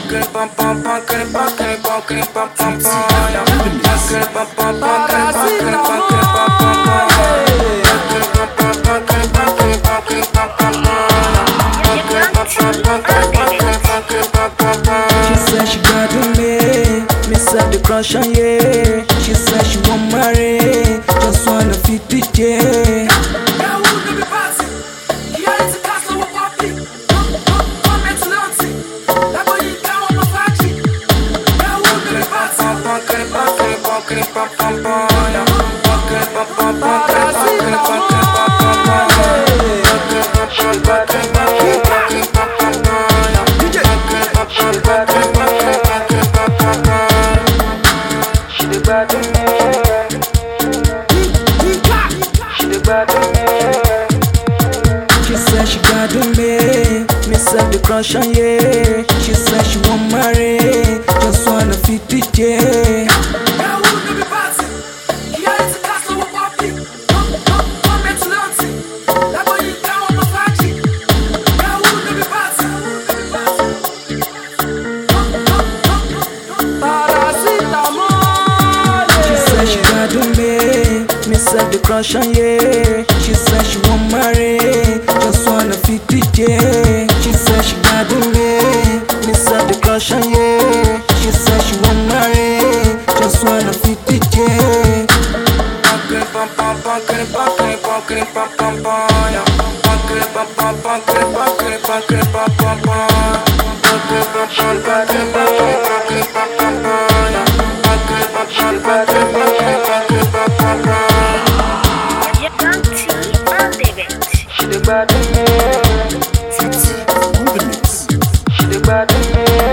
said she got me, said the crush on yeah. She said she won't marry, just wanna fit the yeah. She said she got me, said the crush on yeah. She said she won't marry, just wanna fit the yeah. Me said the crush on yeah. She said she won't marry, just wanna fit the yeah. She said she got me said the crush on yeah. She said she won't marry, just wanna fit the yeah. City on the mix.